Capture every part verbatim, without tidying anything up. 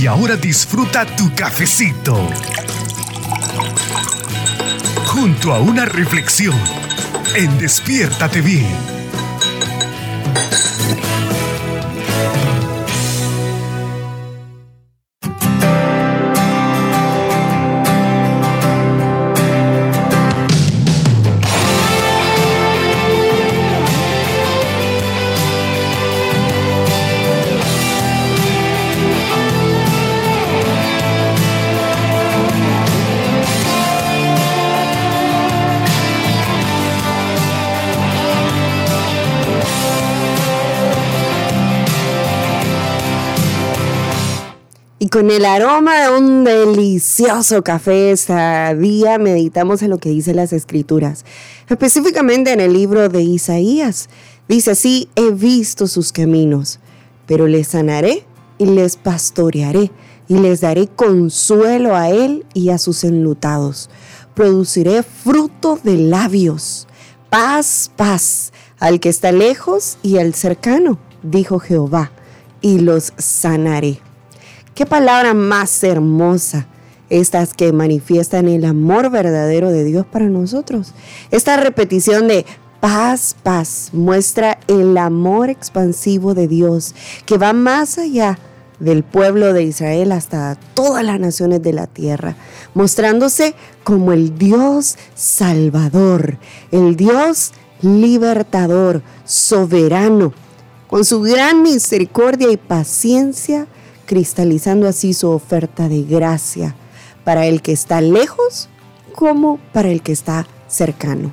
Y ahora disfruta tu cafecito junto a una reflexión en Despiértate Bien. Y con el aroma de un delicioso café esta día meditamos en lo que dicen las Escrituras, específicamente en el libro de Isaías. Dice así: he visto sus caminos, pero les sanaré y les pastorearé y les daré consuelo a él y a sus enlutados. Produciré fruto de labios, paz, paz, al que está lejos y al cercano, dijo Jehová, y los sanaré. Qué palabra más hermosa, estas que manifiestan el amor verdadero de Dios para nosotros. Esta repetición de paz, paz, muestra el amor expansivo de Dios que va más allá del pueblo de Israel hasta todas las naciones de la tierra, mostrándose como el Dios salvador, el Dios libertador, soberano, con su gran misericordia y paciencia, cristalizando así su oferta de gracia para el que está lejos como para el que está cercano.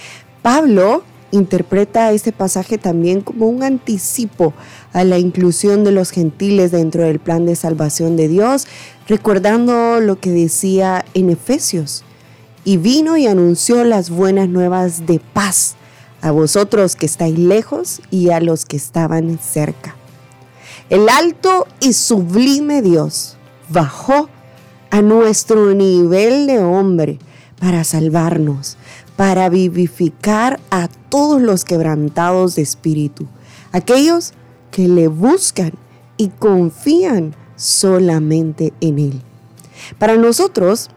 Pablo interpreta este pasaje también como un anticipo a la inclusión de los gentiles dentro del plan de salvación de Dios, recordando lo que decía en Efesios: y vino y anunció las buenas nuevas de paz a vosotros que estáis lejos y a los que estaban cerca. El alto y sublime Dios bajó a nuestro nivel de hombre para salvarnos, para vivificar a todos los quebrantados de espíritu, aquellos que le buscan y confían solamente en Él. Para nosotros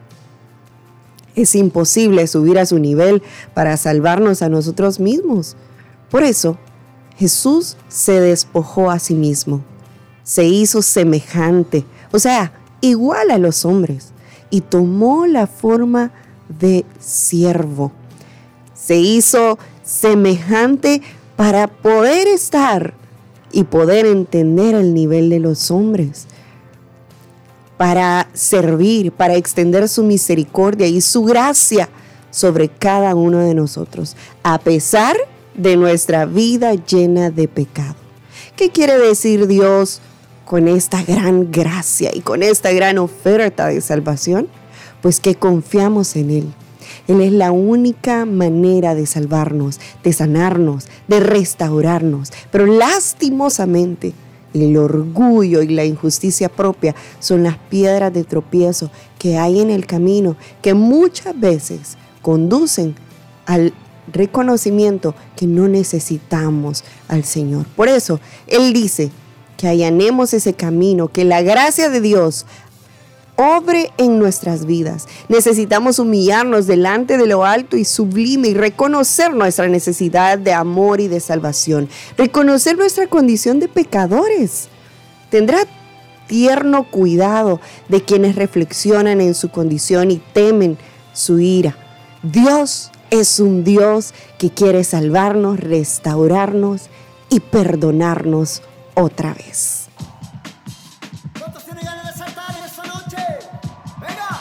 es imposible subir a su nivel para salvarnos a nosotros mismos. Por eso, Jesús se despojó a sí mismo. Se hizo semejante, o sea, igual a los hombres, y tomó la forma de siervo. Se hizo semejante para poder estar y poder entender el nivel de los hombres, para servir, para extender su misericordia y su gracia sobre cada uno de nosotros, a pesar de nuestra vida llena de pecado. ¿Qué quiere decir Dios con esta gran gracia y con esta gran oferta de salvación? Pues que confiamos en Él. Él es la única manera de salvarnos, de sanarnos, de restaurarnos. Pero lastimosamente, el orgullo y la injusticia propia son las piedras de tropiezo que hay en el camino, que muchas veces conducen al reconocimiento que no necesitamos al Señor. Por eso, Él dice que allanemos ese camino, que la gracia de Dios obre en nuestras vidas. Necesitamos humillarnos delante de lo alto y sublime y reconocer nuestra necesidad de amor y de salvación. Reconocer nuestra condición de pecadores. Tendrá tierno cuidado de quienes reflexionan en su condición y temen su ira. Dios es un Dios que quiere salvarnos, restaurarnos y perdonarnos otra vez. ¿Cuántos tienen ganas de saltar en esta noche? ¡Venga!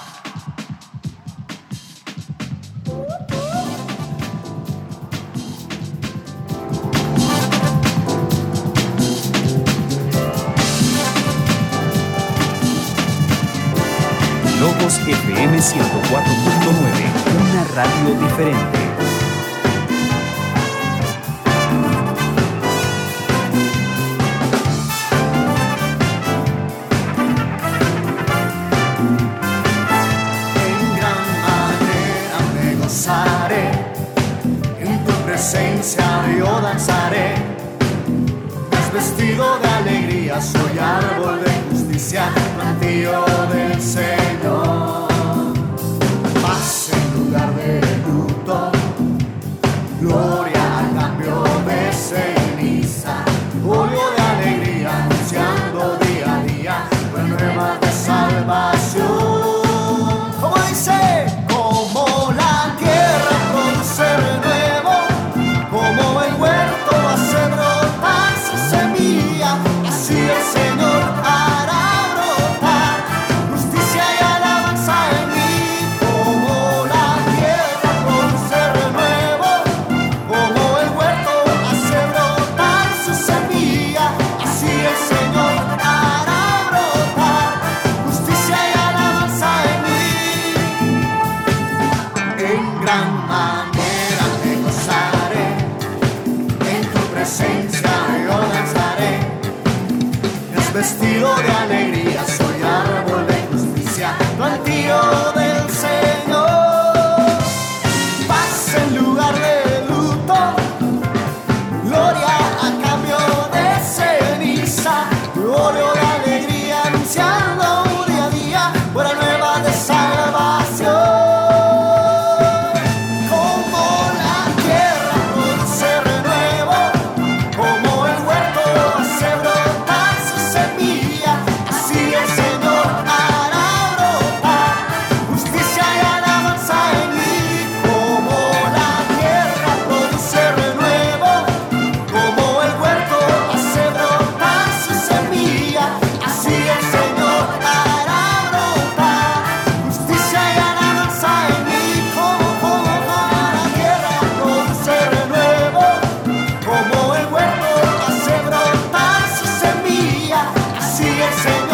Logos F M ciento cuatro punto nueve, una radio diferente. Presencia yo danzaré, es vestido de alegría, soy árbol de justicia. justicia, plantío del Señor. Paz en lugar de luto, gloria al cambio de ceniza, óleo de alegría anunciando día a día, buena nueva de salvación. Como dice, como la tierra produce renuevo, como el huerto hace brotar su semilla, así el Señor hará brotar justicia y alabanza en mí. Como la tierra produce renuevo, como el huerto hace brotar su semilla, así el Señor hará brotar justicia y alabanza en mí. En gran manera me gozaré, en tu presencia yo danzaré. Es vestido de alegría, soy árbol de justicia, plantío del Señor. Paz en lugar de luto, gloria a cambio de ceniza, óleo de alegría anunciando día a día, buena nueva de salvación. Como la tierra produce renuevo, como el huerto hace brotar su semilla, así el Señor hará brotar justicia y alabanza en mí. Como la tierra produce renuevo, como el huerto hace brotar su semilla, así el Señor hará brotar justicia y alabanza en mí. Como, como, como la tierra produce renuevo, como el huerto hace brotar su semilla, así el Señor